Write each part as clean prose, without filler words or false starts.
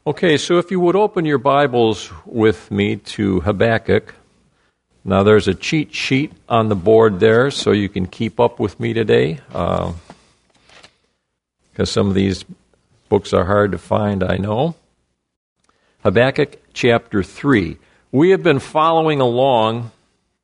Okay, so if you would open your Bibles with me to Habakkuk. Now there's a cheat sheet on the board there so you can keep up with me today, because some of these books are hard to find, I know. Habakkuk chapter 3. We have been following along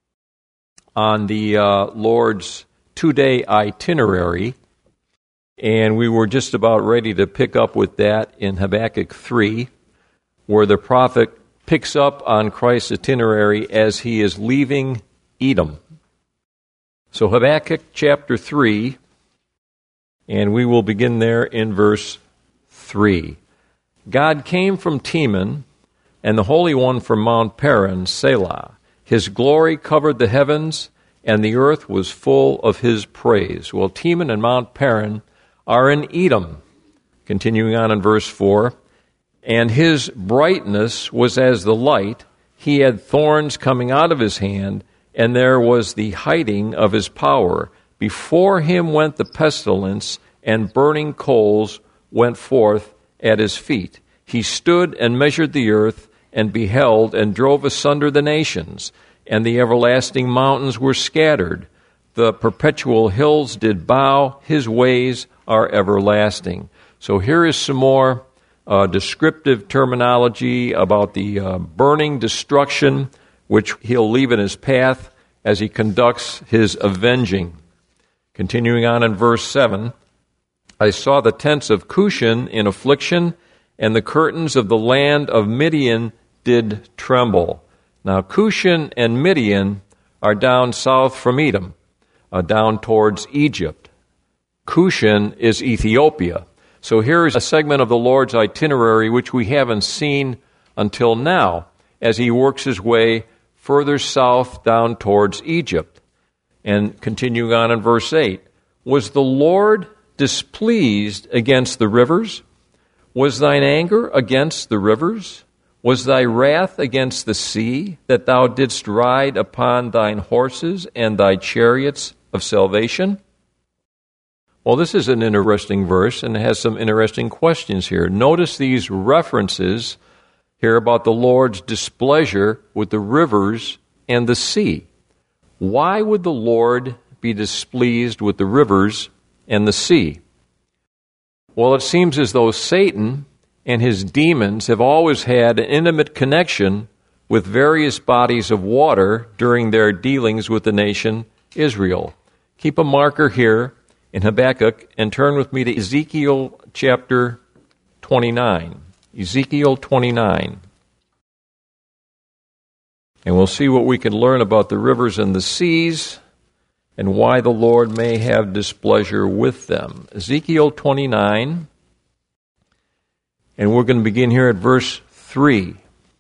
on the Lord's two-day itinerary, and we were just about ready to pick up with that in Habakkuk 3, where the prophet picks up on Christ's itinerary as he is leaving Edom. So Habakkuk chapter 3, and we will begin there in verse 3. God came from Teman, and the Holy One from Mount Paran, Selah. His glory covered the heavens, and the earth was full of his praise. Well, Teman and Mount Paran are in Edom. Continuing on in verse 4, and his brightness was as the light. He had thorns coming out of his hand, and there was the hiding of his power. Before him went the pestilence, and burning coals went forth at his feet. He stood and measured the earth, and beheld, and drove asunder the nations, and the everlasting mountains were scattered. The perpetual hills did bow, his ways are everlasting. So here is some more descriptive terminology about the burning destruction which he'll leave in his path as he conducts his avenging. Continuing on in verse 7, I saw the tents of Cushan in affliction, and the curtains of the land of Midian did tremble. Now Cushan and Midian are down south from Edom, down towards Egypt. Cushan is Ethiopia. So here is a segment of the Lord's itinerary which we haven't seen until now as he works his way further south down towards Egypt. And continuing on in verse 8, was the Lord displeased against the rivers? Was thine anger against the rivers? Was thy wrath against the sea, that thou didst ride upon thine horses and thy chariots of salvation? Well, this is an interesting verse, and it has some interesting questions here. Notice these references here about the Lord's displeasure with the rivers and the sea. Why would the Lord be displeased with the rivers and the sea? Well, it seems as though Satan and his demons have always had an intimate connection with various bodies of water during their dealings with the nation Israel. Keep a marker here in Habakkuk and turn with me to Ezekiel chapter 29. Ezekiel 29. And we'll see what we can learn about the rivers and the seas and why the Lord may have displeasure with them. Ezekiel 29, and we're going to begin here at verse 3.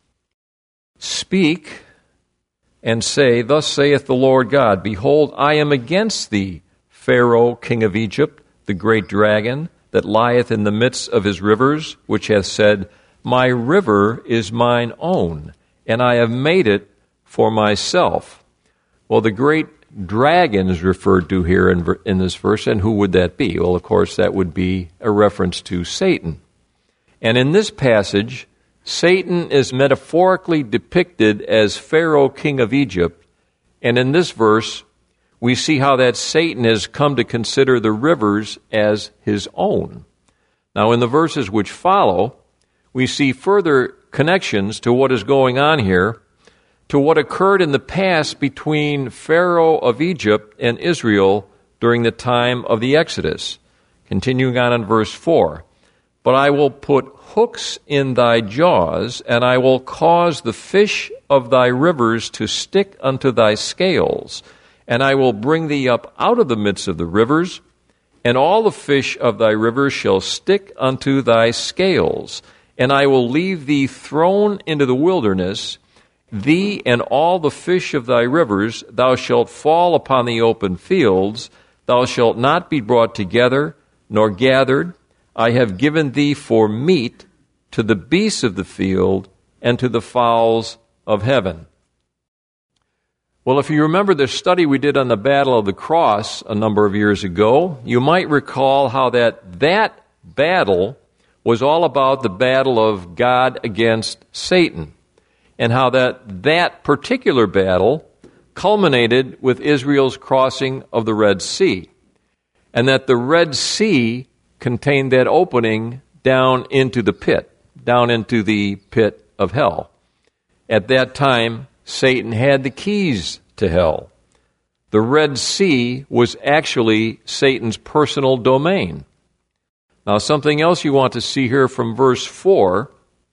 Speak and say, thus saith the Lord God, behold, I am against thee, Pharaoh, king of Egypt, the great dragon, that lieth in the midst of his rivers, which hath said, my river is mine own, and I have made it for myself. Well, the great dragon is referred to here in this verse, and who would that be? Well, of course, that would be a reference to Satan. And in this passage, Satan is metaphorically depicted as Pharaoh, king of Egypt, and in this verse, we see how that Satan has come to consider the rivers as his own. Now, in the verses which follow, we see further connections to what is going on here, to what occurred in the past between Pharaoh of Egypt and Israel during the time of the Exodus. Continuing on in verse 4, but I will put hooks in thy jaws, and I will cause the fish of thy rivers to stick unto thy scales, and I will bring thee up out of the midst of the rivers, and all the fish of thy rivers shall stick unto thy scales, and I will leave thee thrown into the wilderness, thee and all the fish of thy rivers, thou shalt fall upon the open fields, thou shalt not be brought together, nor gathered. I have given thee for meat to the beasts of the field and to the fowls of heaven. Well, if you remember the study we did on the Battle of the Cross a number of years ago, you might recall how that battle was all about the battle of God against Satan, and how that particular battle culminated with Israel's crossing of the Red Sea, and that the Red Sea contained that opening down into the pit of hell. At that time, Satan had the keys to hell. The Red Sea was actually Satan's personal domain. Now, something else you want to see here from verse 4,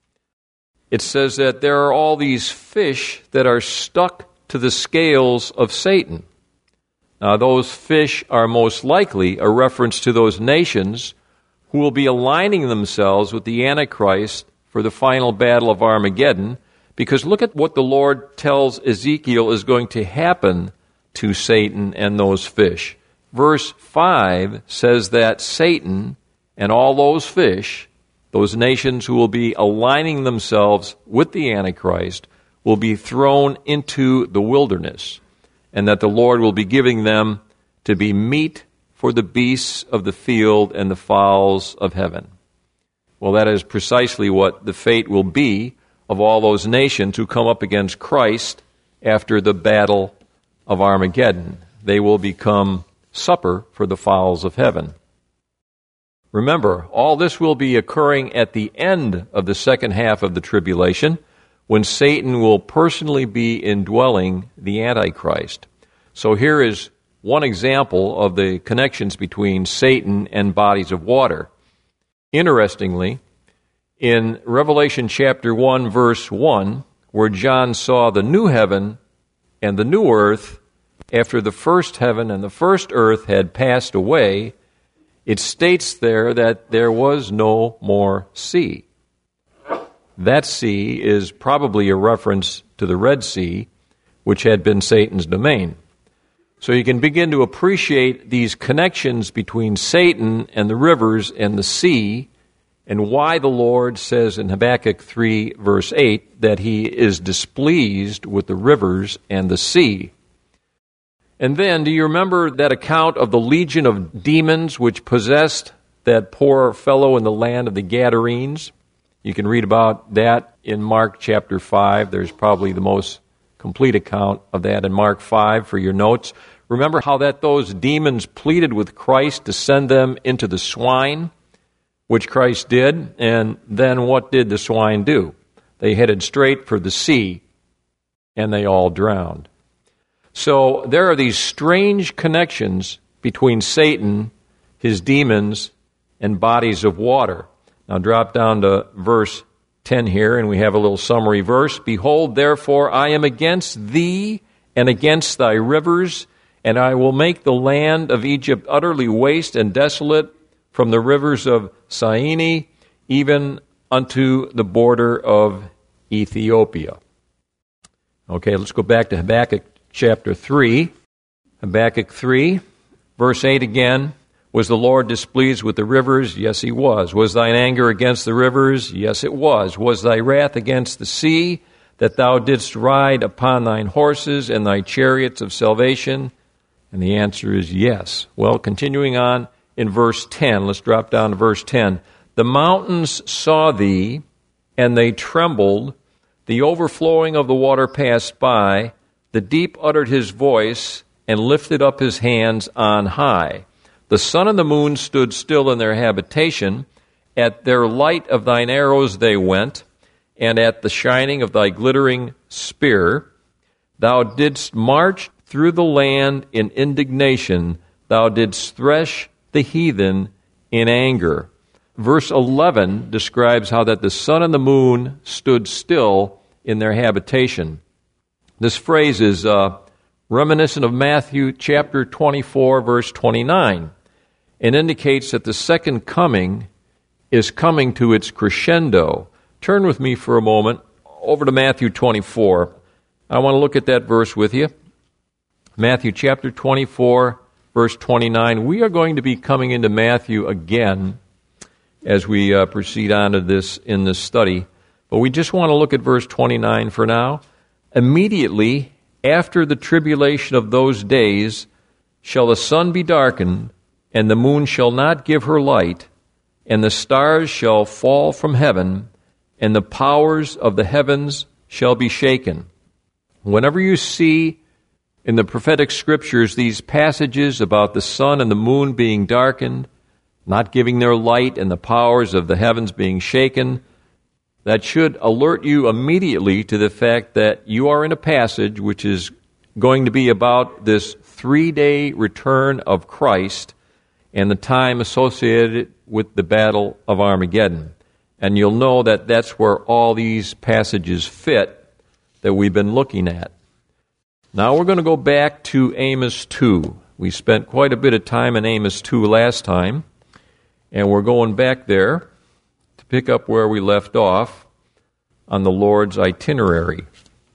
it says that there are all these fish that are stuck to the scales of Satan. Now, those fish are most likely a reference to those nations who will be aligning themselves with the Antichrist for the final battle of Armageddon, because look at what the Lord tells Ezekiel is going to happen to Satan and those fish. Verse 5 says that Satan and all those fish, those nations who will be aligning themselves with the Antichrist, will be thrown into the wilderness, and that the Lord will be giving them to be meat for the beasts of the field and the fowls of heaven. Well, that is precisely what the fate will be of all those nations who come up against Christ after the battle of Armageddon. They will become supper for the fowls of heaven. Remember, all this will be occurring at the end of the second half of the tribulation, when Satan will personally be indwelling the Antichrist. So here is one example of the connections between Satan and bodies of water. Interestingly, in Revelation chapter 1, verse 1, where John saw the new heaven and the new earth after the first heaven and the first earth had passed away, it states there that there was no more sea. That sea is probably a reference to the Red Sea, which had been Satan's domain. So you can begin to appreciate these connections between Satan and the rivers and the sea, and why the Lord says in Habakkuk 3, verse 8, that he is displeased with the rivers and the sea. And then, do you remember that account of the legion of demons which possessed that poor fellow in the land of the Gadarenes? You can read about that in Mark chapter 5. There's probably the most complete account of that in Mark 5 for your notes. Remember how that those demons pleaded with Christ to send them into the swine, which Christ did, and then what did the swine do? They headed straight for the sea, and they all drowned. So there are these strange connections between Satan, his demons, and bodies of water. Now drop down to verse 10 here, and we have a little summary verse. Behold, therefore, I am against thee and against thy rivers, and I will make the land of Egypt utterly waste and desolate, from the rivers of Syene even unto the border of Ethiopia. Okay, let's go back to Habakkuk chapter 3. Habakkuk 3, verse 8 again. Was the Lord displeased with the rivers? Yes, he was. Was thine anger against the rivers? Yes, it was. Was thy wrath against the sea, that thou didst ride upon thine horses and thy chariots of salvation? And the answer is yes. Well, continuing on in verse 10, let's drop down to verse 10. The mountains saw thee, and they trembled. The overflowing of the water passed by. The deep uttered his voice, and lifted up his hands on high. The sun and the moon stood still in their habitation. At their light of thine arrows they went, and at the shining of thy glittering spear. Thou didst march through the land in indignation. Thou didst thresh the heathen in anger. Verse 11 describes how that the sun and the moon stood still in their habitation. This phrase is reminiscent of Matthew chapter 24, verse 29, and indicates that the second coming is coming to its crescendo. Turn with me for a moment over to Matthew 24. I want to look at that verse with you. Matthew chapter 24, verse 29. We are going to be coming into Matthew again as we proceed on to this in this study. But we just want to look at verse 29 for now. Immediately after the tribulation of those days shall the sun be darkened, and the moon shall not give her light, and the stars shall fall from heaven, and the powers of the heavens shall be shaken. Whenever you see in the prophetic scriptures these passages about the sun and the moon being darkened, not giving their light, and the powers of the heavens being shaken, that should alert you immediately to the fact that you are in a passage which is going to be about this 3-day return of Christ and the time associated with the Battle of Armageddon. And you'll know that that's where all these passages fit that we've been looking at. Now we're going to go back to Amos 2. We spent quite a bit of time in Amos 2 last time, and we're going back there to pick up where we left off on the Lord's itinerary.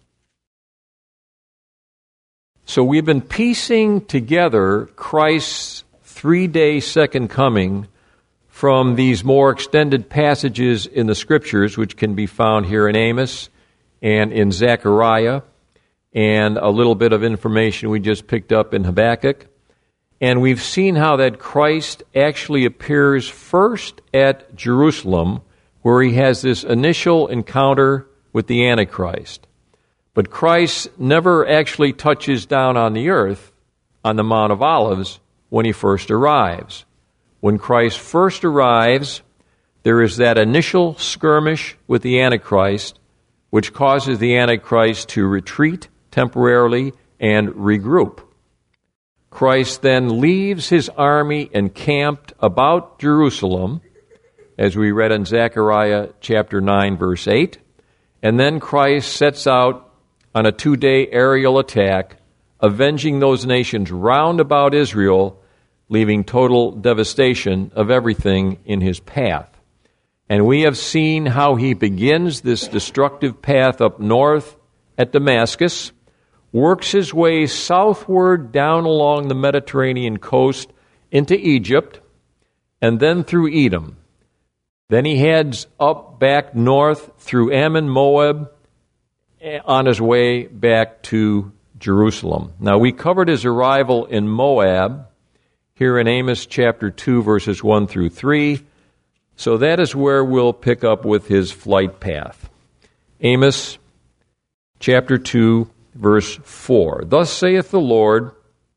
So we've been piecing together Christ's 3-day second coming from these more extended passages in the Scriptures, which can be found here in Amos and in Zechariah, and a little bit of information we just picked up in Habakkuk. And we've seen how that Christ actually appears first at Jerusalem, where he has this initial encounter with the Antichrist. But Christ never actually touches down on the earth on the Mount of Olives when he first arrives. When Christ first arrives, there is that initial skirmish with the Antichrist, which causes the Antichrist to retreat temporarily and regroup. Christ then leaves his army encamped about Jerusalem, as we read in Zechariah chapter 9, verse 8. And then Christ sets out on a 2-day aerial attack, avenging those nations round about Israel, leaving total devastation of everything in his path. And we have seen how he begins this destructive path up north at Damascus, works his way southward down along the Mediterranean coast into Egypt, and then through Edom. Then he heads up back north through Ammon, Moab, on his way back to Jerusalem. Now, we covered his arrival in Moab here in Amos chapter 2, verses 1 through 3. So that is where we'll pick up with his flight path. Amos chapter 2, verse 4. Thus saith the Lord,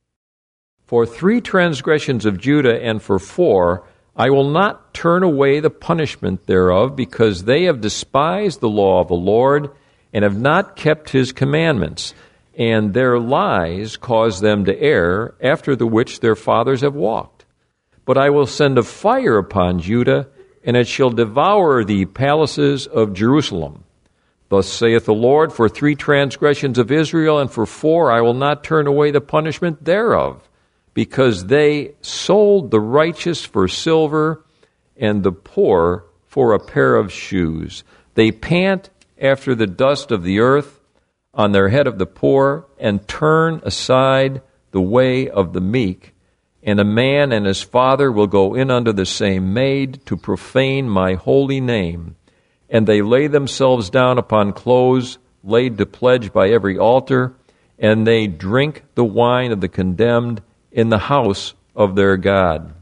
for 3 transgressions of Judah, and for 4, I will not turn away the punishment thereof, because they have despised the law of the Lord, and have not kept his commandments, and their lies cause them to err, after the which their fathers have walked. But I will send a fire upon Judah, and it shall devour the palaces of Jerusalem. Thus saith the Lord, for 3 transgressions of Israel, and for 4 I will not turn away the punishment thereof, because they sold the righteous for silver, and the poor for a pair of shoes. They pant after the dust of the earth on their head of the poor, and turn aside the way of the meek. And a man and his father will go in unto the same maid to profane my holy name. And they lay themselves down upon clothes laid to pledge by every altar, and they drink the wine of the condemned in the house of their God.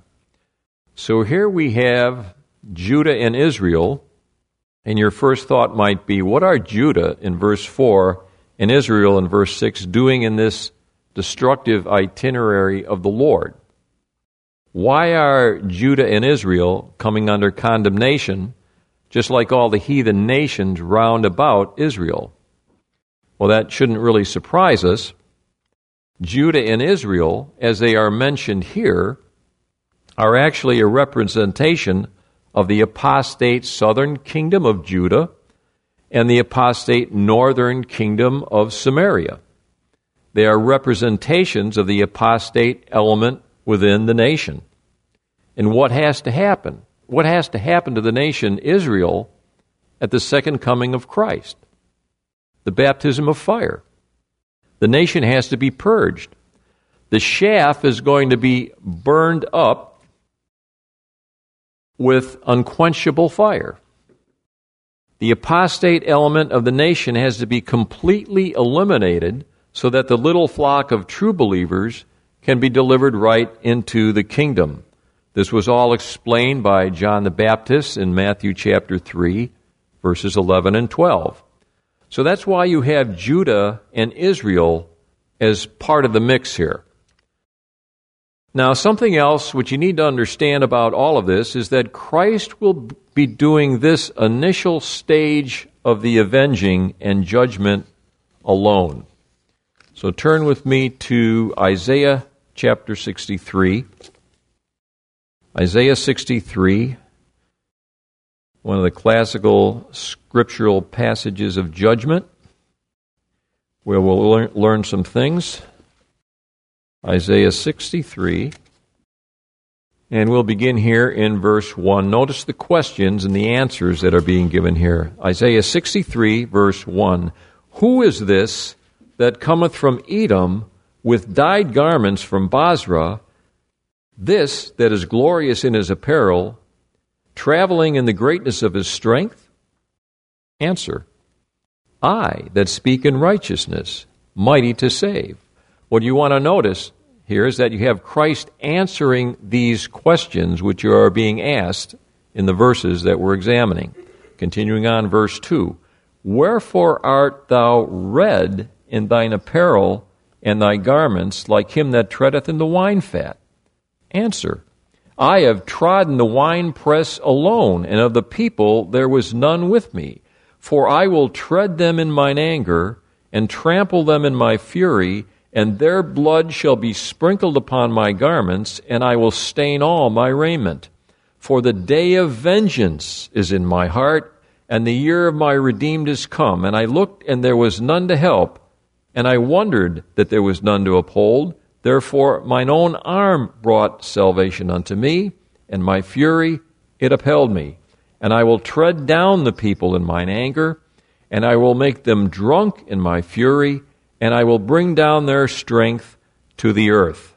So here we have Judah and Israel, and your first thought might be, what are Judah in verse 4 and Israel in verse 6 doing in this destructive itinerary of the Lord? Why are Judah and Israel coming under condemnation, just like all the heathen nations round about Israel? Well, that shouldn't really surprise us. Judah and Israel, as they are mentioned here, are actually a representation of the apostate southern kingdom of Judah and the apostate northern kingdom of Samaria. They are representations of the apostate element within the nation. And what has to happen? What has to happen to the nation Israel at the second coming of Christ? The baptism of fire. The nation has to be purged. The chaff is going to be burned up with unquenchable fire. The apostate element of the nation has to be completely eliminated so that the little flock of true believers can be delivered right into the kingdom. This was all explained by John the Baptist in Matthew chapter 3, verses 11 and 12. So that's why you have Judah and Israel as part of the mix here. Now, something else which you need to understand about all of this is that Christ will be doing this initial stage of the avenging and judgment alone. So turn with me to Isaiah chapter 63. Isaiah 63, one of the classical scriptural passages of judgment, where we'll learn some things. Isaiah 63, and we'll begin here in verse 1. Notice the questions and the answers that are being given here. Isaiah 63, verse 1. Who is this that cometh from Edom with dyed garments from Basra, this that is glorious in his apparel, traveling in the greatness of his strength? Answer, I that speak in righteousness, mighty to save. What you want to notice here is that you have Christ answering these questions which are being asked in the verses that we're examining. Continuing on, verse 2. Wherefore art thou red in thine apparel and thy garments like him that treadeth in the wine fat? Answer, I have trodden the winepress alone, and of the people there was none with me. For I will tread them in mine anger, and trample them in my fury, and their blood shall be sprinkled upon my garments, and I will stain all my raiment. For the day of vengeance is in my heart, and the year of my redeemed is come. And I looked, and there was none to help, and I wondered that there was none to uphold. Therefore mine own arm brought salvation unto me, and my fury it upheld me. And I will tread down the people in mine anger, and I will make them drunk in my fury, and I will bring down their strength to the earth.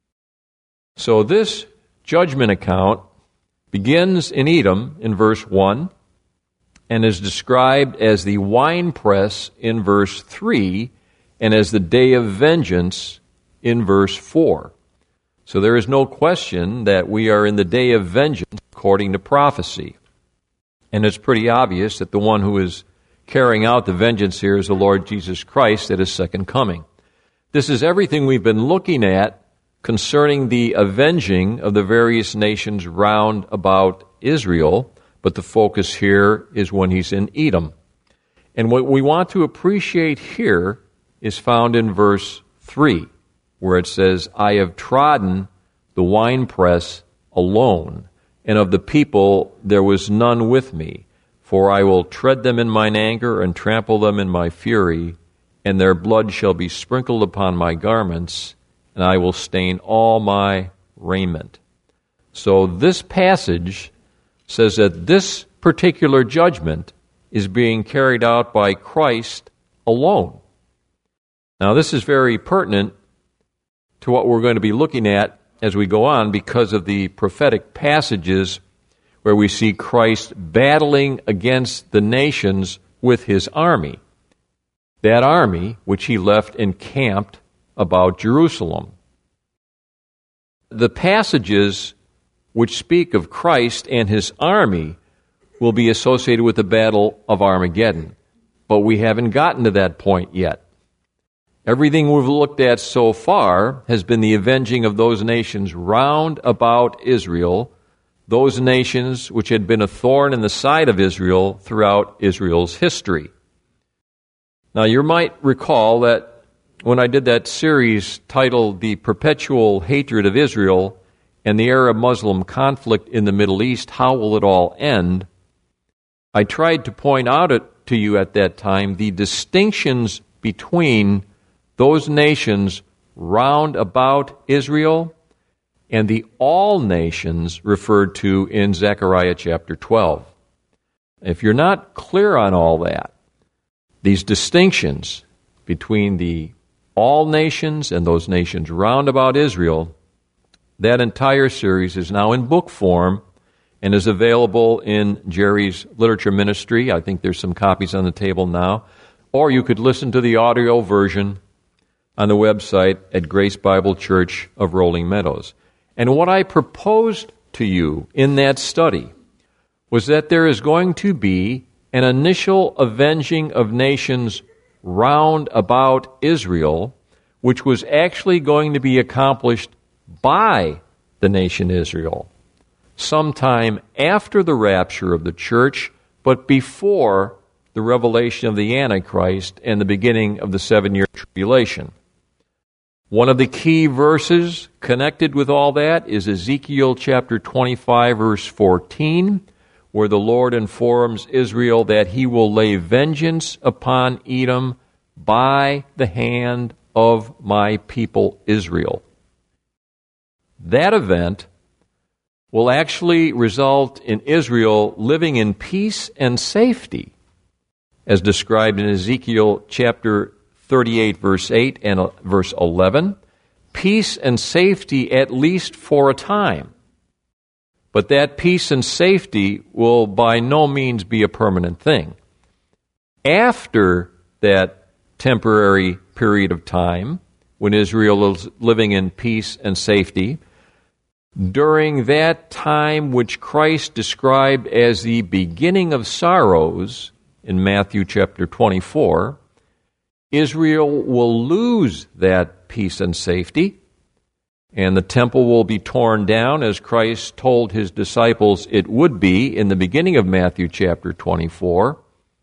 So this judgment account begins in Edom in verse 1 and is described as the winepress in verse 3 and as the day of vengeance in verse 4. So there is no question that we are in the day of vengeance according to prophecy. And it's pretty obvious that the one who is carrying out the vengeance here is the Lord Jesus Christ at his second coming. This is everything we've been looking at concerning the avenging of the various nations round about Israel, but the focus here is when he's in Edom. And what we want to appreciate here is found in verse 3, where it says, I have trodden the winepress alone, and of the people there was none with me. For I will tread them in mine anger and trample them in my fury, and their blood shall be sprinkled upon my garments, and I will stain all my raiment. So this passage says that this particular judgment is being carried out by Christ alone. Now this is very pertinent to what we're going to be looking at as we go on because of the prophetic passages where we see Christ battling against the nations with his army. That army which he left encamped about Jerusalem. The passages which speak of Christ and his army will be associated with the battle of Armageddon. But we haven't gotten to that point yet. Everything we've looked at so far has been the avenging of those nations round about Israel, those nations which had been a thorn in the side of Israel throughout Israel's history. Now, you might recall that when I did that series titled The Perpetual Hatred of Israel and the Arab-Muslim Conflict in the Middle East, How Will It All End?, I tried to point out to you at that time the distinctions between those nations round about Israel and the all nations referred to in Zechariah chapter 12. If you're not clear on all that, these distinctions between the all nations and those nations round about Israel, that entire series is now in book form and is available in Jerry's literature ministry. I think there's some copies on the table now. Or you could listen to the audio version on the website at Grace Bible Church of Rolling Meadows. And what I proposed to you in that study was that there is going to be an initial avenging of nations round about Israel, which was actually going to be accomplished by the nation Israel sometime after the rapture of the church, but before the revelation of the Antichrist and the beginning of the 7-year tribulation. One of the key verses connected with all that is Ezekiel chapter 25, verse 14, where the Lord informs Israel that he will lay vengeance upon Edom by the hand of my people Israel. That event will actually result in Israel living in peace and safety, as described in Ezekiel chapter 38, verse 8 and verse 11. Peace and safety at least for a time. But that peace and safety will by no means be a permanent thing. After that temporary period of time, when Israel is living in peace and safety, during that time which Christ described as the beginning of sorrows in Matthew chapter 24, Israel will lose that peace and safety, and the temple will be torn down as Christ told his disciples it would be in the beginning of Matthew chapter 24.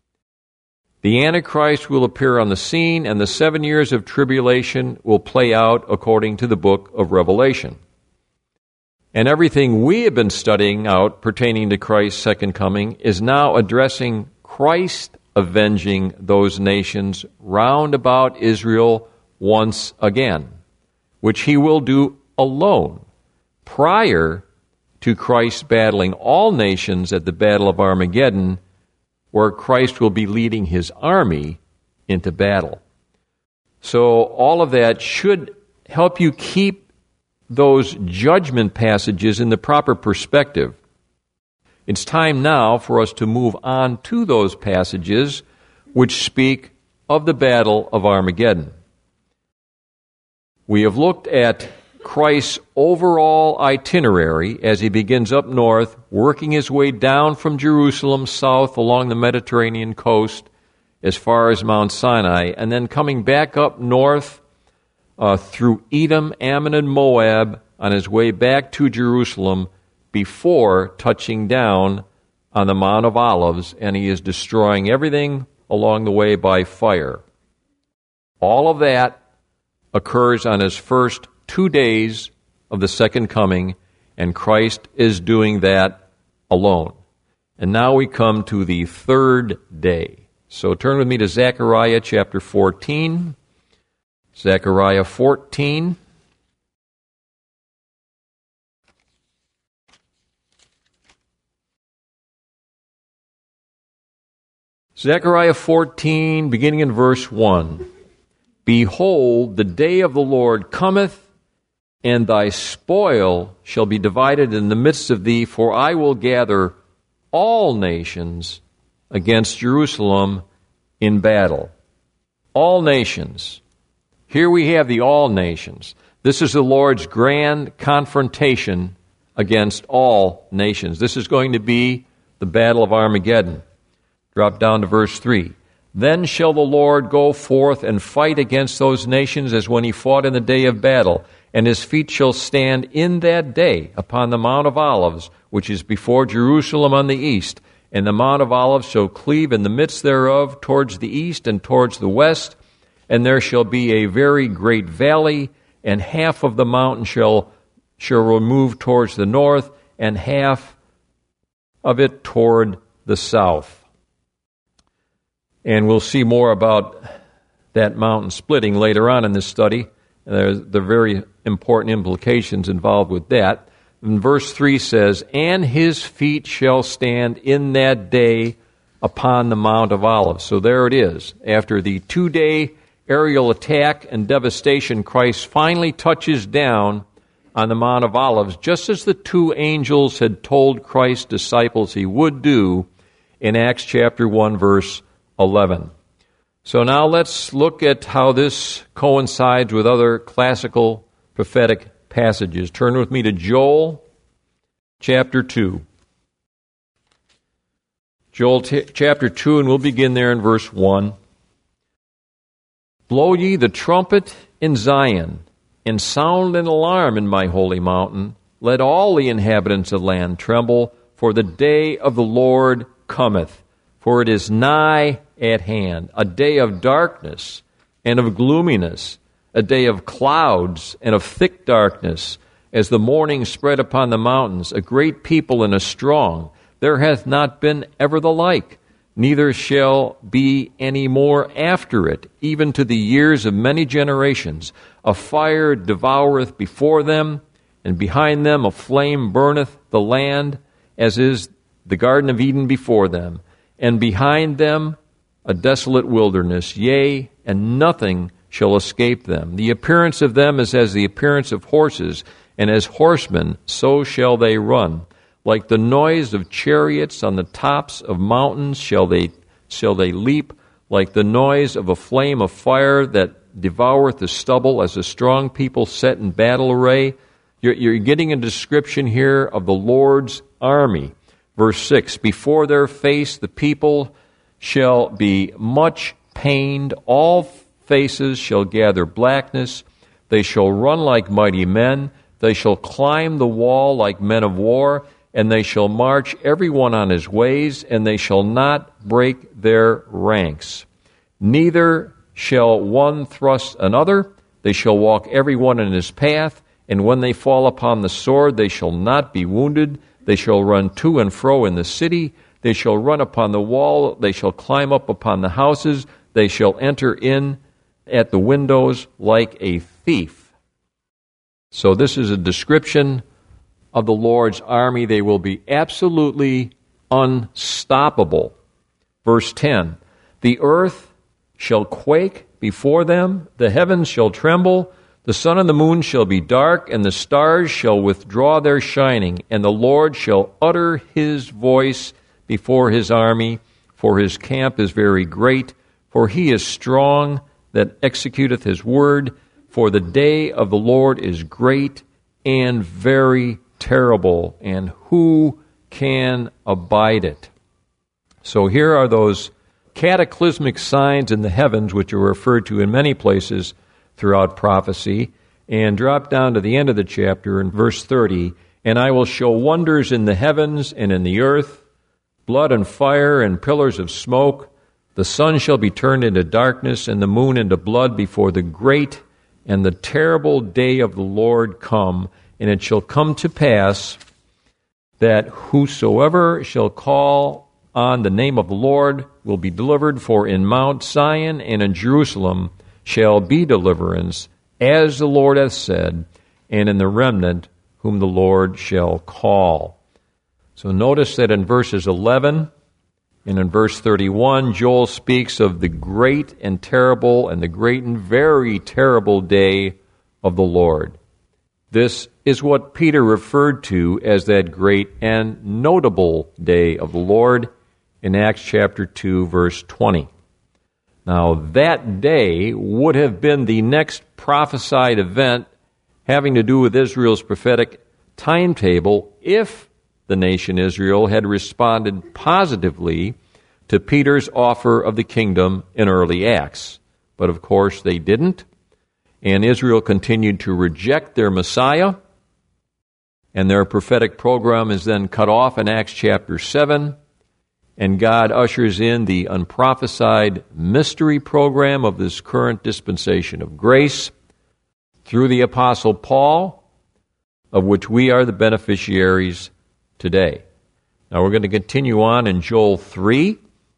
The Antichrist will appear on the scene, and the 7 years of tribulation will play out according to the book of Revelation. And everything we have been studying out pertaining to Christ's second coming is now addressing Christ avenging those nations round about Israel once again, which he will do alone, prior to Christ battling all nations at the Battle of Armageddon, where Christ will be leading his army into battle. So all of that should help you keep those judgment passages in the proper perspective. It's time now for us to move on to those passages which speak of the Battle of Armageddon. We have looked at Christ's overall itinerary as he begins up north, working his way down from Jerusalem south along the Mediterranean coast as far as Mount Sinai, and then coming back up north through Edom, Ammon, and Moab on his way back to Jerusalem before touching down on the Mount of Olives, and he is destroying everything along the way by fire. All of that occurs on his first 2 days of the second coming, and Christ is doing that alone. And now we come to the third day. So turn with me to Zechariah chapter 14. Zechariah 14. Zechariah 14, beginning in verse 1. Behold, the day of the Lord cometh, and thy spoil shall be divided in the midst of thee, for I will gather all nations against Jerusalem in battle. All nations. Here we have the all nations. This is the Lord's grand confrontation against all nations. This is going to be the Battle of Armageddon. Drop down to verse 3. Then shall the Lord go forth and fight against those nations as when he fought in the day of battle, and his feet shall stand in that day upon the Mount of Olives, which is before Jerusalem on the east. And the Mount of Olives shall cleave in the midst thereof towards the east and towards the west, and there shall be a very great valley, and half of the mountain shall remove towards the north, and half of it toward the south. And we'll see more about that mountain splitting later on in this study. There are very important implications involved with that. And verse 3 says, and his feet shall stand in that day upon the Mount of Olives. So there it is. After the 2-day aerial attack and devastation, Christ finally touches down on the Mount of Olives, just as the 2 angels had told Christ's disciples he would do in Acts chapter 1, verse 11. So now let's look at how this coincides with other classical prophetic passages. Turn with me to Joel chapter 2. Joel chapter 2, and we'll begin there in verse 1. Blow ye the trumpet in Zion, and sound an alarm in my holy mountain. Let all the inhabitants of the land tremble, for the day of the Lord cometh, for it is nigh at hand, a day of darkness and of gloominess, a day of clouds and of thick darkness, as the morning spread upon the mountains, a great people and a strong. There hath not been ever the like, neither shall be any more after it, even to the years of many generations. A fire devoureth before them, and behind them a flame burneth the land, as is the Garden of Eden before them, and behind them a desolate wilderness, yea, and nothing shall escape them. The appearance of them is as the appearance of horses, and as horsemen so shall they run. Like the noise of chariots on the tops of mountains shall they leap, like the noise of a flame of fire that devoureth the stubble, as a strong people set in battle array. You're getting a description here of the Lord's army. Verse 6, before their face the people shall be much pained, all faces shall gather blackness, they shall run like mighty men, they shall climb the wall like men of war, and they shall march every one on his ways, and they shall not break their ranks. Neither shall one thrust another, they shall walk every one in his path, and when they fall upon the sword, they shall not be wounded. They shall run to and fro in the city. They shall run upon the wall. They shall climb up upon the houses. They shall enter in at the windows like a thief. So this is a description of the Lord's army. They will be absolutely unstoppable. Verse 10, the earth shall quake before them. The heavens shall tremble. The sun and the moon shall be dark, and the stars shall withdraw their shining, and the Lord shall utter his voice before his army, for his camp is very great, for he is strong that executeth his word, for the day of the Lord is great and very terrible, and who can abide it? So here are those cataclysmic signs in the heavens, which are referred to in many places throughout prophecy, and drop down to the end of the chapter in verse 30, and I will show wonders in the heavens and in the earth, blood and fire and pillars of smoke. The sun shall be turned into darkness and the moon into blood before the great and the terrible day of the Lord come. And it shall come to pass that whosoever shall call on the name of the Lord will be delivered, for in Mount Zion and in Jerusalem shall be deliverance, as the Lord hath said, and in the remnant whom the Lord shall call. So notice that in verses 11 and in verse 31, Joel speaks of the great and terrible and the great and very terrible day of the Lord. This is what Peter referred to as that great and notable day of the Lord in Acts chapter 2, verse 20. Now, that day would have been the next prophesied event having to do with Israel's prophetic timetable if the nation Israel had responded positively to Peter's offer of the kingdom in early Acts. But of course they didn't, and Israel continued to reject their Messiah, and their prophetic program is then cut off in Acts chapter 7, and God ushers in the unprophesied mystery program of this current dispensation of grace through the Apostle Paul, of which we are the beneficiaries today. Now we're going to continue on in Joel 3.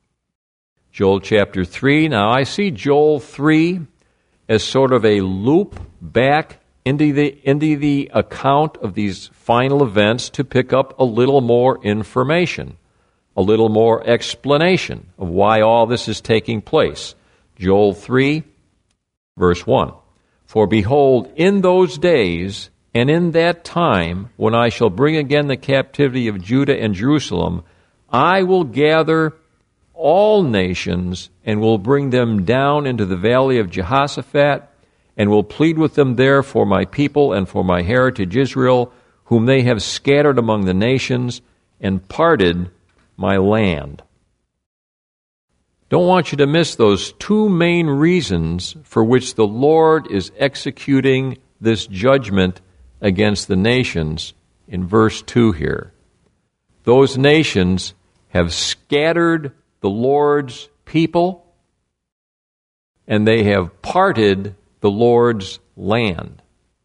Joel chapter 3. Now I see Joel 3 as sort of a loop back into the account of these final events to pick up a little more information, a little more explanation of why all this is taking place. Joel 3, verse 1. For behold, in those days and in that time, when I shall bring again the captivity of Judah and Jerusalem, I will gather all nations and will bring them down into the valley of Jehoshaphat, and will plead with them there for my people and for my heritage Israel, whom they have scattered among the nations and parted my land. Don't want you to miss those two main reasons for which the Lord is executing this judgment against the nations in verse 2 here. Those nations have scattered the Lord's people, and they have parted the Lord's land.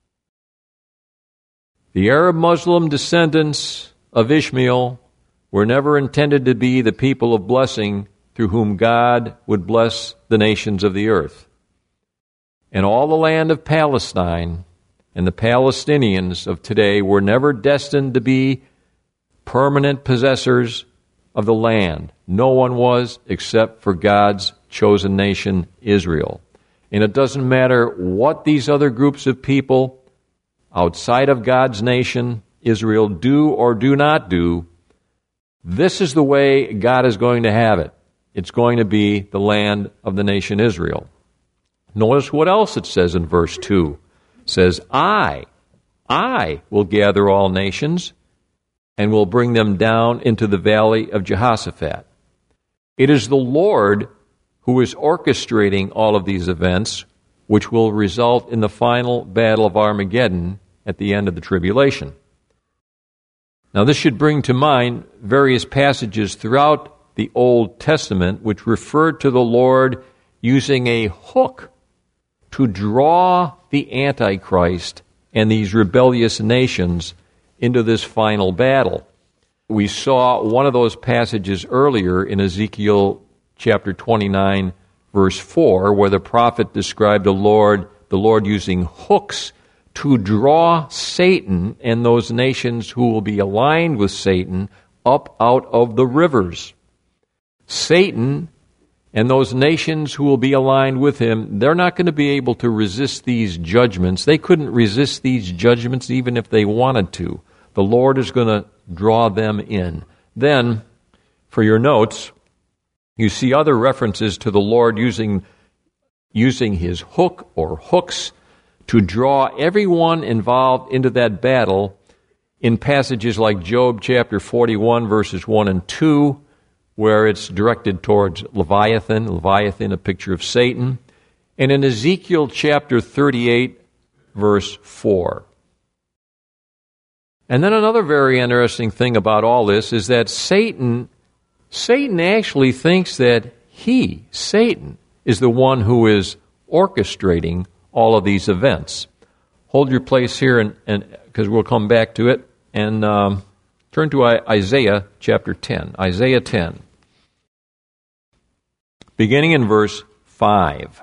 The Arab Muslim descendants of Ishmael were never intended to be the people of blessing through whom God would bless the nations of the earth. And all the land of Palestine and the Palestinians of today were never destined to be permanent possessors of the land. No one was except for God's chosen nation, Israel. And it doesn't matter what these other groups of people outside of God's nation, Israel, do or do not do. This is the way God is going to have it. It's going to be the land of the nation Israel. Notice what else it says in verse 2. It says, I will gather all nations and will bring them down into the valley of Jehoshaphat. It is the Lord who is orchestrating all of these events, which will result in the final battle of Armageddon at the end of the tribulation. Now, this should bring to mind various passages throughout the Old Testament which refer to the Lord using a hook to draw the Antichrist and these rebellious nations into this final battle. We saw one of those passages earlier in Ezekiel chapter 29, verse 4, where the prophet described the Lord using hooks to draw Satan and those nations who will be aligned with Satan up out of the rivers. Satan and those nations who will be aligned with him, they're not going to be able to resist these judgments. They couldn't resist these judgments even if they wanted to. The Lord is going to draw them in. Then, for your notes, you see other references to the Lord using his hook or hooks to draw everyone involved into that battle in passages like Job chapter 41, verses 1 and 2, where it's directed towards Leviathan, a picture of Satan, and in Ezekiel chapter 38, verse 4. And then another very interesting thing about all this is that Satan actually thinks that Satan, is the one who is orchestrating all of these events. Hold your place here, and because we'll come back to it, and turn to Isaiah chapter 10. Isaiah 10. Beginning in verse 5.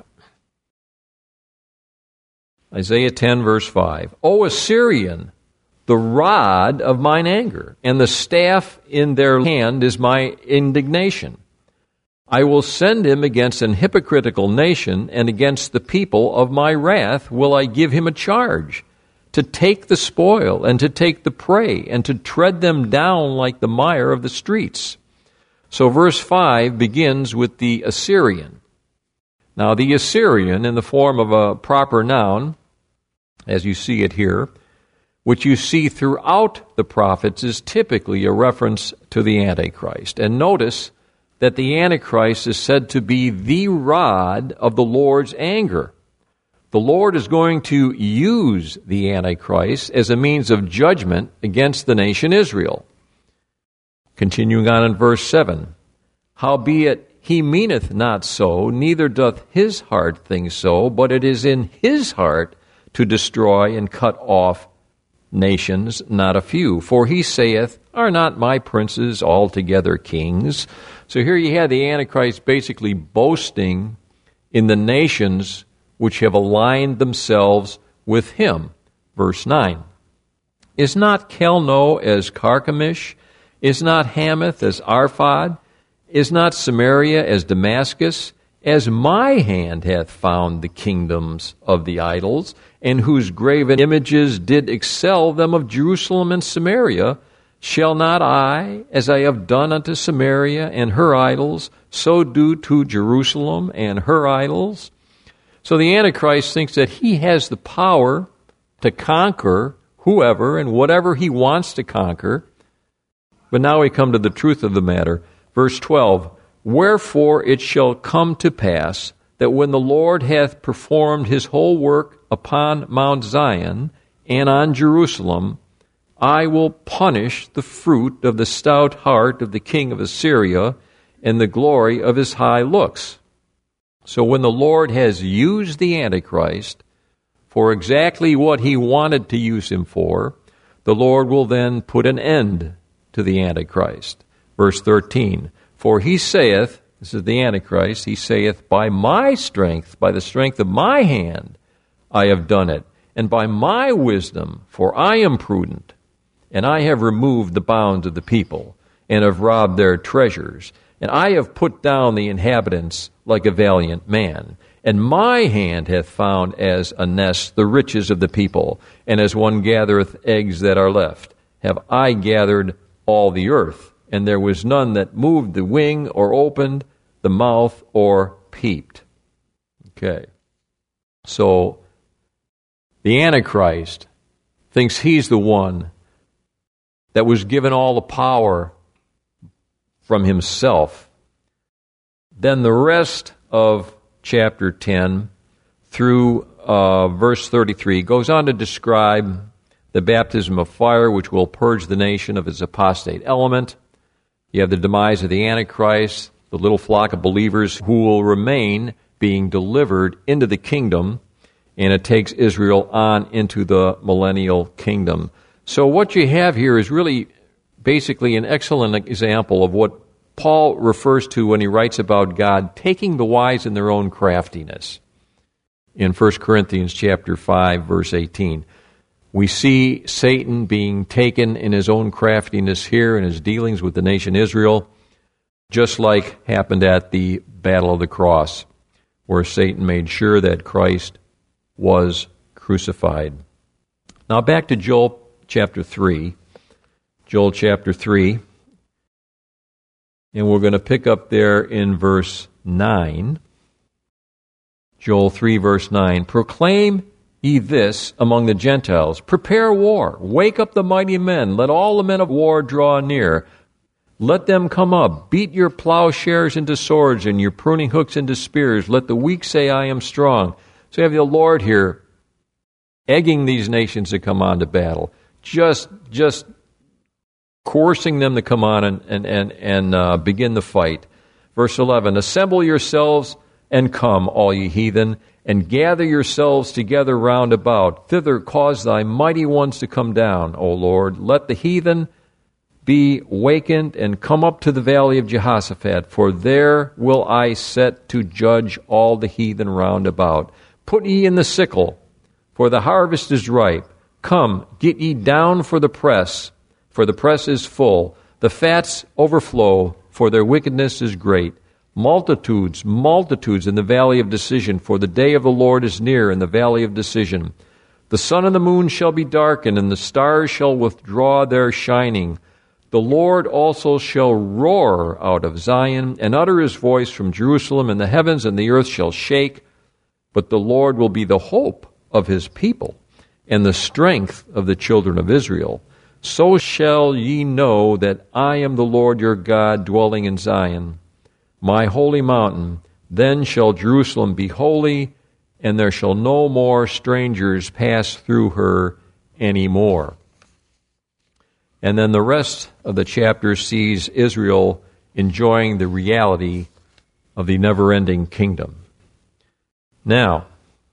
Isaiah 10, verse 5. O Assyrian, the rod of mine anger, and the staff in their hand is my indignation. I will send him against an hypocritical nation, and against the people of my wrath will I give him a charge, to take the spoil, and to take the prey, and to tread them down like the mire of the streets. So verse 5 begins with the Assyrian. Now the Assyrian, in the form of a proper noun, as you see it here, which you see throughout the prophets, is typically a reference to the Antichrist. And notice that the Antichrist is said to be the rod of the Lord's anger. The Lord is going to use the Antichrist as a means of judgment against the nation Israel. Continuing on in verse 7, howbeit he meaneth not so, neither doth his heart think so, but it is in his heart to destroy and cut off nations, not a few. For he saith, are not my princes altogether kings? So here you have the Antichrist basically boasting in the nations which have aligned themselves with him. Verse 9, is not Kelno as Carchemish? Is not Hamath as Arphad? Is not Samaria as Damascus? As my hand hath found the kingdoms of the idols, and whose graven images did excel them of Jerusalem and Samaria, shall not I, as I have done unto Samaria and her idols, so do to Jerusalem and her idols? So the Antichrist thinks that he has the power to conquer whoever and whatever he wants to conquer. But now we come to the truth of the matter. Verse 12, wherefore it shall come to pass that when the Lord hath performed his whole work upon Mount Zion and on Jerusalem, I will punish the fruit of the stout heart of the king of Assyria and the glory of his high looks. So when the Lord has used the Antichrist for exactly what he wanted to use him for, the Lord will then put an end to the Antichrist. Verse 13, for he saith, this is the Antichrist, he saith, by my strength, by the strength of my hand, I have done it, and by my wisdom, for I am prudent, and I have removed the bounds of the people, and have robbed their treasures, and I have put down the inhabitants like a valiant man. And my hand hath found as a nest the riches of the people, and as one gathereth eggs that are left, have I gathered all the earth, and there was none that moved the wing, or opened the mouth, or peeped. Okay. So, the Antichrist thinks he's the one that was given all the power from himself. Then the rest of chapter 10 through verse 33 goes on to describe the baptism of fire, which will purge the nation of its apostate element. You have the demise of the Antichrist, the little flock of believers who will remain being delivered into the kingdom, and it takes Israel on into the millennial kingdom. So what you have here is really basically an excellent example of what Paul refers to when he writes about God taking the wise in their own craftiness. In 1 Corinthians chapter 5, verse 18, we see Satan being taken in his own craftiness here in his dealings with the nation Israel, just like happened at the Battle of the Cross, where Satan made sure that Christ was crucified. Now back to Joel chapter 3. Joel chapter 3. And we're going to pick up there in verse 9. Joel 3, verse 9. Proclaim ye this among the Gentiles. Prepare war. Wake up the mighty men. Let all the men of war draw near. Let them come up. Beat your plowshares into swords and your pruning hooks into spears. Let the weak say, I am strong. So you have the Lord here egging these nations to come on to battle. Just coercing them to come on and begin the fight. Verse 11, assemble yourselves and come, all ye heathen, and gather yourselves together round about. Thither cause thy mighty ones to come down, O Lord. Let the heathen be wakened and come up to the valley of Jehoshaphat, for there will I set to judge all the heathen round about. Put ye in the sickle, for the harvest is ripe. Come, get ye down for the press is full. The fats overflow, for their wickedness is great. Multitudes in the valley of decision, for the day of the Lord is near in the valley of decision. The sun and the moon shall be darkened, and the stars shall withdraw their shining. The Lord also shall roar out of Zion, and utter his voice from Jerusalem, and the heavens and the earth shall shake. But the Lord will be the hope of his people, and the strength of the children of Israel. So shall ye know that I am the Lord your God, dwelling in Zion, my holy mountain. Then shall Jerusalem be holy, and there shall no more strangers pass through her any more. And then the rest of the chapter sees Israel enjoying the reality of the never-ending kingdom. Now,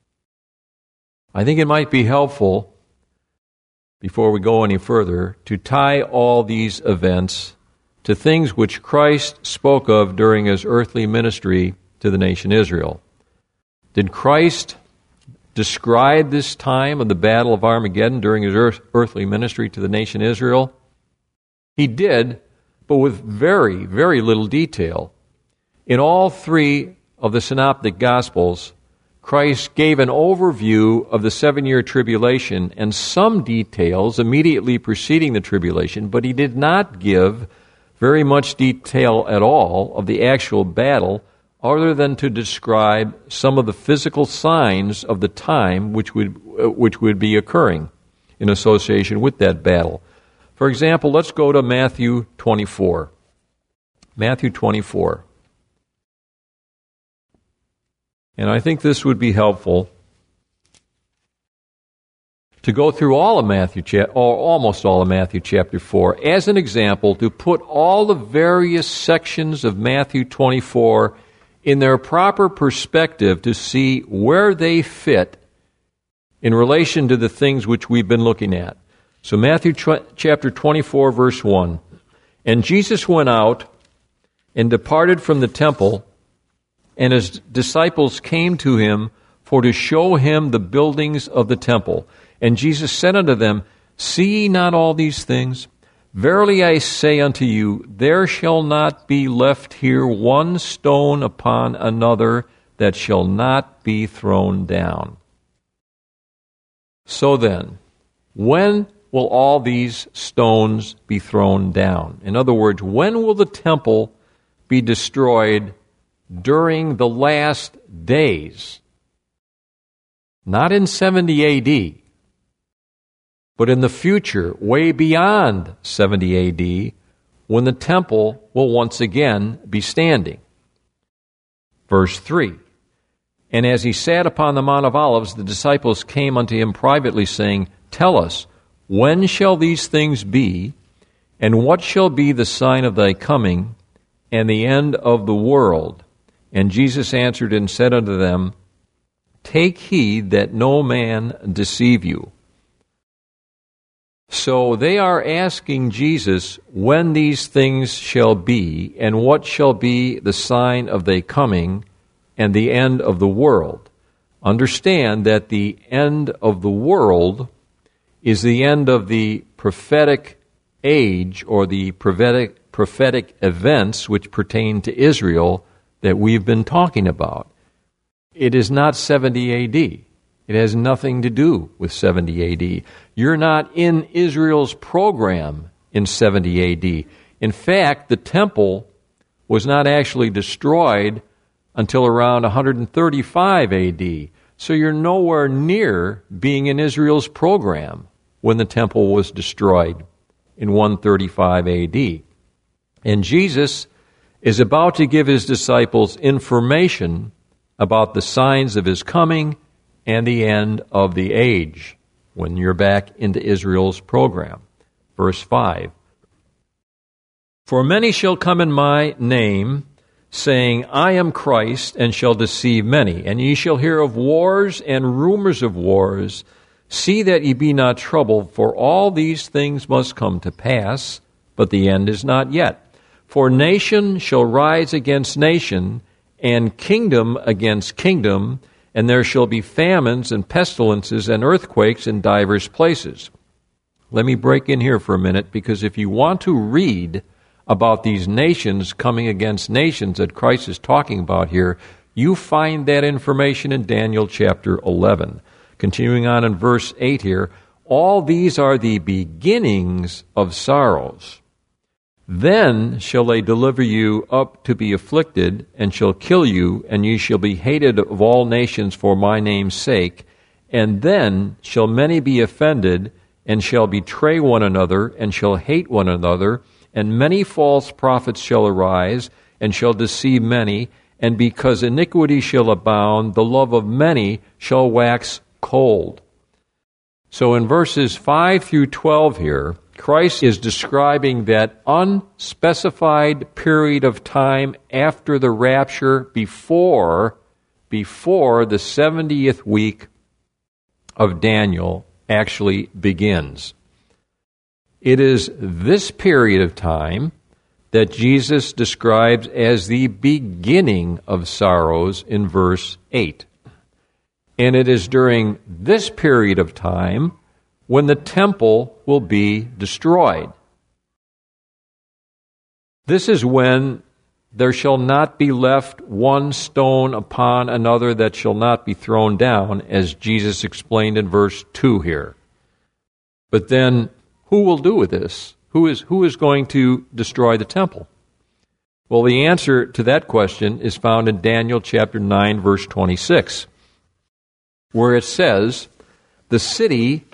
I think it might be helpful, before we go any further, to tie all these events to things which Christ spoke of during his earthly ministry to the nation Israel. Did Christ describe this time of the Battle of Armageddon during his earthly ministry to the nation Israel? He did, but with very, very little detail. In all three of the synoptic Gospels, Christ gave an overview of the 7-year tribulation and some details immediately preceding the tribulation, but he did not give very much detail at all of the actual battle, other than to describe some of the physical signs of the time which would be occurring. in association with that battle. For example, let's go to Matthew 24. Matthew 24. And I think this would be helpful to go through all of Matthew, or almost all of Matthew chapter 4, as an example, to put all the various sections of Matthew 24 in their proper perspective to see where they fit in relation to the things which we've been looking at. So Matthew chapter 24, verse 1. And Jesus went out and departed from the temple, and his disciples came to him for to show him the buildings of the temple. And Jesus said unto them, See ye not all these things? Verily I say unto you, there shall not be left here one stone upon another that shall not be thrown down. So then, when will all these stones be thrown down? In other words, when will the temple be destroyed during the last days? Not in 70 A.D., but in the future, way beyond 70 A.D., when the temple will once again be standing. Verse 3. And as he sat upon the Mount of Olives, the disciples came unto him privately, saying, Tell us, when shall these things be, and what shall be the sign of thy coming, and the end of the world? And Jesus answered and said unto them, Take heed that no man deceive you. So they are asking Jesus when these things shall be, and what shall be the sign of thy coming, and the end of the world. Understand that the end of the world is the end of the prophetic age, or the prophetic events which pertain to Israel that we've been talking about. It is not 70 A.D. It has nothing to do with 70 A.D. You're not in Israel's program in 70 A.D. In fact, the temple was not actually destroyed until around 135 A.D. So you're nowhere near being in Israel's program when the temple was destroyed in 135 A.D. And Jesus is about to give his disciples information about the signs of his coming and the end of the age when you're back into Israel's program. Verse 5. For many shall come in my name, saying, I am Christ, and shall deceive many. And ye shall hear of wars and rumors of wars. See that ye be not troubled, for all these things must come to pass, but the end is not yet. For nation shall rise against nation, and kingdom against kingdom, and there shall be famines and pestilences and earthquakes in divers places. Let me break in here for a minute, because if you want to read about these nations coming against nations that Christ is talking about here, you find that information in Daniel chapter 11. Continuing on in verse 8 here, all these are the beginnings of sorrows. Then shall they deliver you up to be afflicted, and shall kill you, and ye shall be hated of all nations for my name's sake. And then shall many be offended, and shall betray one another, and shall hate one another. And many false prophets shall arise, and shall deceive many. And because iniquity shall abound, the love of many shall wax cold. So in verses 5 through 12 here, Christ is describing that unspecified period of time after the rapture, before the 70th week of Daniel actually begins. It is this period of time that Jesus describes as the beginning of sorrows in verse 8. And it is during this period of time when the temple will be destroyed. This is when there shall not be left one stone upon another that shall not be thrown down, as Jesus explained in verse 2 here. But then, who will do with this? Who is going to destroy the temple? Well, the answer to that question is found in Daniel chapter 9, verse 26, where it says, The city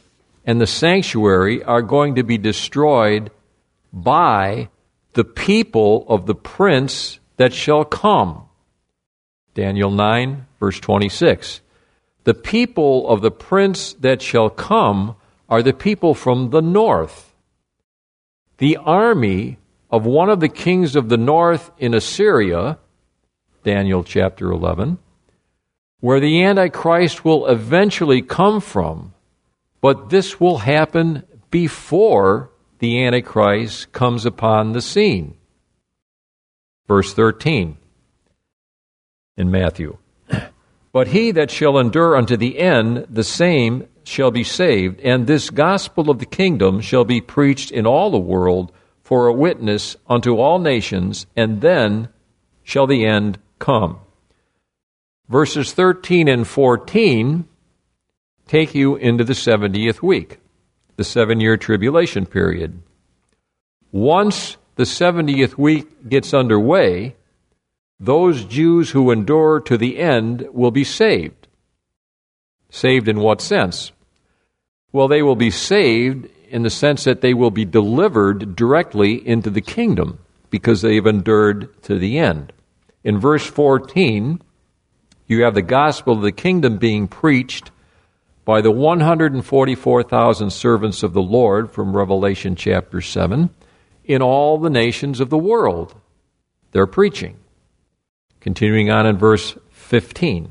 and the sanctuary are going to be destroyed by the people of the prince that shall come. Daniel 9, verse 26. The people of the prince that shall come are the people from the north. The army of one of the kings of the north in Assyria, Daniel chapter 11, where the Antichrist will eventually come from, but this will happen before the Antichrist comes upon the scene. Verse 13 in Matthew. But he that shall endure unto the end, the same shall be saved, and this gospel of the kingdom shall be preached in all the world for a witness unto all nations, and then shall the end come. Verses 13 and 14 take you into the 70th week, the 7-year tribulation period. Once the 70th week gets underway, those Jews who endure to the end will be saved. Saved in what sense? Well, they will be saved in the sense that they will be delivered directly into the kingdom because they've endured to the end. In verse 14, you have the gospel of the kingdom being preached by the 144,000 servants of the Lord from Revelation chapter 7 in all the nations of the world. They're preaching. Continuing on in verse 15.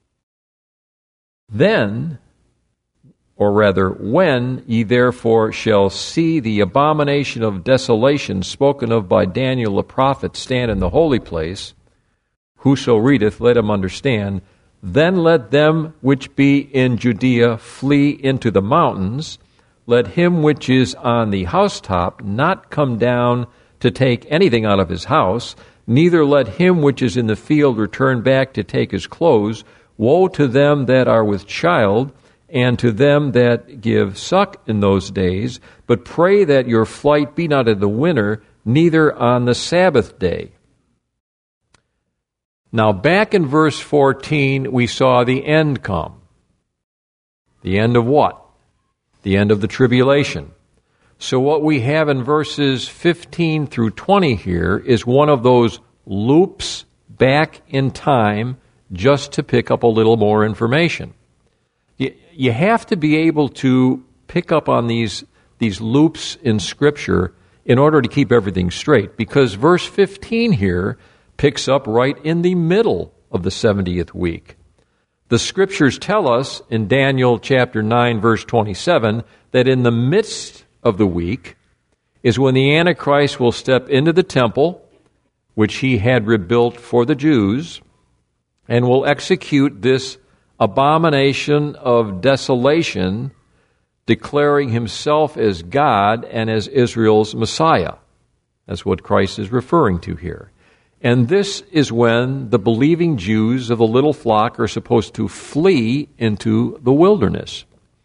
Then, or rather, when ye therefore shall see the abomination of desolation spoken of by Daniel the prophet stand in the holy place, whoso readeth, let him understand. Then let them which be in Judea flee into the mountains. Let him which is on the housetop not come down to take anything out of his house, neither let him which is in the field return back to take his clothes. Woe to them that are with child, and to them that give suck in those days. But pray that your flight be not in the winter, neither on the Sabbath day. Now, back in verse 14, we saw the end come. The end of what? The end of the tribulation. So what we have in verses 15 through 20 here is one of those loops back in time just to pick up a little more information. You have to be able to pick up on these loops in Scripture in order to keep everything straight, because verse 15 here picks up right in the middle of the 70th week. The Scriptures tell us in Daniel chapter 9, verse 27, that in the midst of the week is when the Antichrist will step into the temple, which he had rebuilt for the Jews, and will execute this abomination of desolation, declaring himself as God and as Israel's Messiah. That's what Christ is referring to here. And this is when the believing Jews of the little flock are supposed to flee into the wilderness.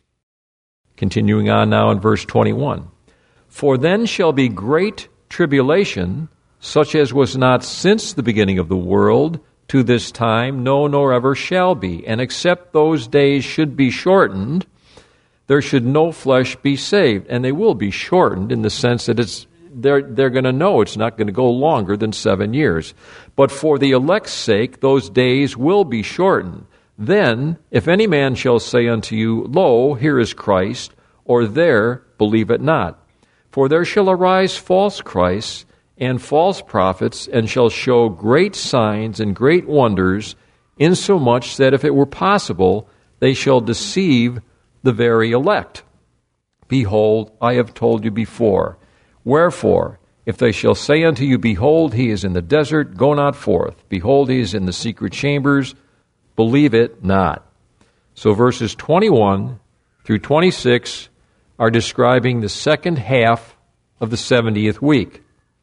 Continuing on now in verse 21. For then shall be great tribulation, such as was not since the beginning of the world to this time, no, nor ever shall be. And except those days should be shortened, there should no flesh be saved. And they will be shortened in the sense that they're going to know it's not going to go longer than 7 years. But for the elect's sake, those days will be shortened. Then, if any man shall say unto you, Lo, here is Christ, or there, believe it not. For there shall arise false Christs and false prophets, and shall show great signs and great wonders, insomuch that if it were possible, they shall deceive the very elect. Behold, I have told you before. Wherefore, if they shall say unto you, Behold, he is in the desert, go not forth. Behold, he is in the secret chambers, believe it not. So verses 21 through 26 are describing the second half of the 70th week.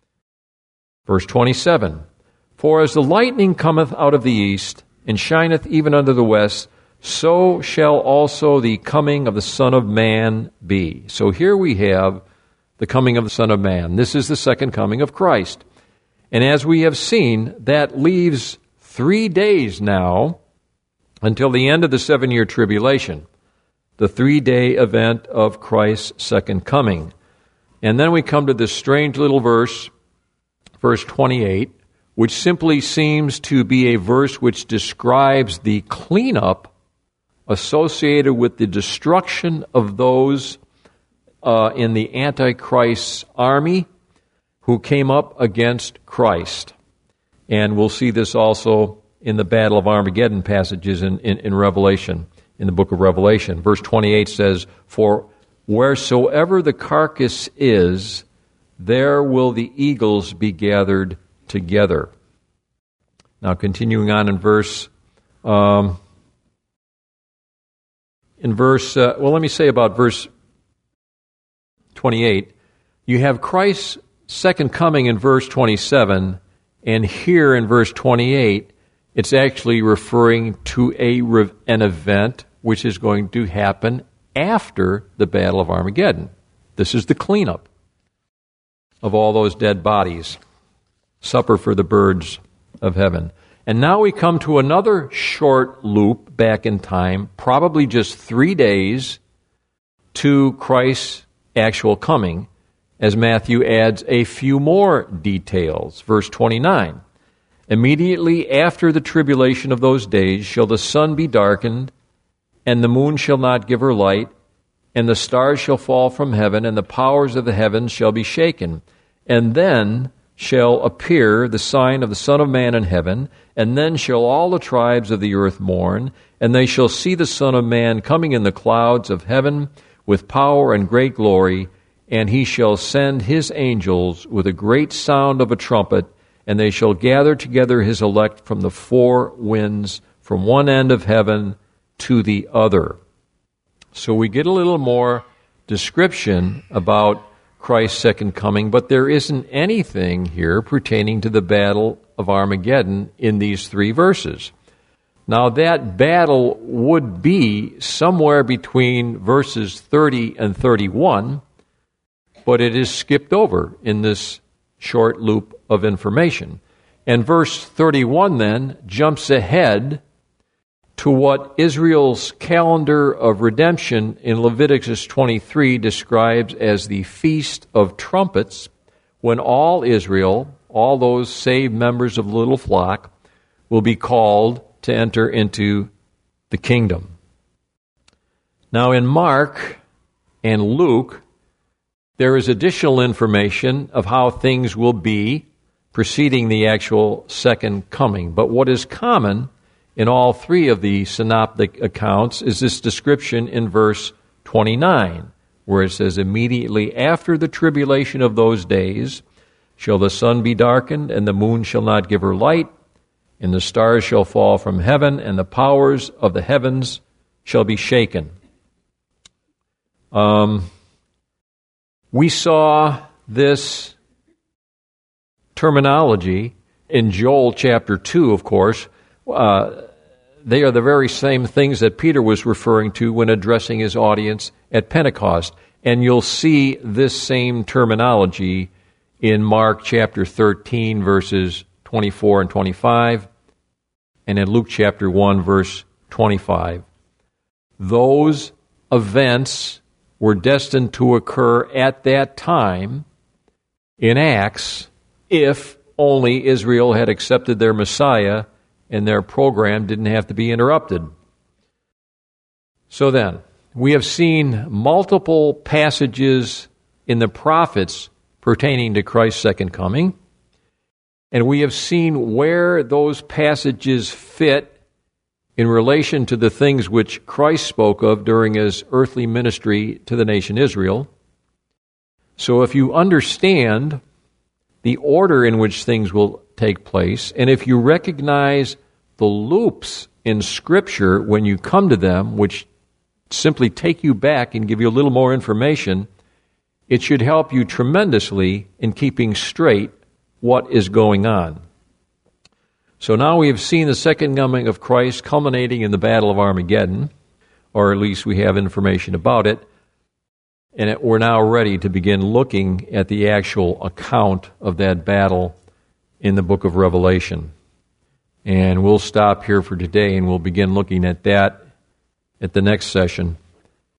Verse 27, For as the lightning cometh out of the east, and shineth even unto the west, so shall also the coming of the Son of Man be. So here we have the coming of the Son of Man. This is the second coming of Christ. And as we have seen, that leaves 3 days now until the end of the 7-year tribulation. the 3-day event of Christ's second coming. And then we come to this strange little verse, verse 28, which simply seems to be a verse which describes the cleanup associated with the destruction of those in the Antichrist's army who came up against Christ. And we'll see this also in the Battle of Armageddon passages in Revelation, in the book of Revelation. Verse 28 says, "For wheresoever the carcass is, there will the eagles be gathered together." Now, continuing on in verse, let me say about verse 28. You have Christ's second coming in verse 27, and here in verse 28, it's actually referring to an event which is going to happen after the Battle of Armageddon. This is the cleanup of all those dead bodies. Supper for the birds of heaven. And now we come to another short loop back in time, probably just 3 days to Christ's actual coming, as Matthew adds a few more details. Verse 29, "Immediately after the tribulation of those days shall the sun be darkened, and the moon shall not give her light, and the stars shall fall from heaven, and the powers of the heavens shall be shaken. And then shall appear the sign of the Son of Man in heaven, and then shall all the tribes of the earth mourn, and they shall see the Son of Man coming in the clouds of heaven with power and great glory, and he shall send his angels with a great sound of a trumpet, and they shall gather together his elect from the four winds, from one end of heaven to the other." So we get a little more description about Christ's second coming, but there isn't anything here pertaining to the Battle of Armageddon in these 3 verses. Now that battle would be somewhere between verses 30 and 31, but it is skipped over in this short loop of information. And verse 31 then jumps ahead to what Israel's calendar of redemption in Leviticus 23 describes as the Feast of Trumpets, when all Israel, all those saved members of the little flock, will be called to enter into the kingdom. Now in Mark and Luke, there is additional information of how things will be preceding the actual second coming. But what is common in all 3 of the synoptic accounts is this description in verse 29, where it says, "Immediately after the tribulation of those days shall the sun be darkened, and the moon shall not give her light, and the stars shall fall from heaven, and the powers of the heavens shall be shaken." We saw this terminology in Joel chapter 2, of course. They are the very same things that Peter was referring to when addressing his audience at Pentecost. And you'll see this same terminology in Mark chapter 13, verses 24 and 25, and in Luke chapter 1, verse 25. Those events were destined to occur at that time in Acts if only Israel had accepted their Messiah and their program didn't have to be interrupted. So then, we have seen multiple passages in the prophets pertaining to Christ's second coming, and we have seen where those passages fit in relation to the things which Christ spoke of during his earthly ministry to the nation Israel. So if you understand the order in which things will take place, and if you recognize the loops in Scripture when you come to them, which simply take you back and give you a little more information, it should help you tremendously in keeping straight what is going on. So now we have seen the second coming of Christ culminating in the Battle of Armageddon, or at least we have information about it, and we're now ready to begin looking at the actual account of that battle in the book of Revelation. And we'll stop here for today, and we'll begin looking at that at the next session.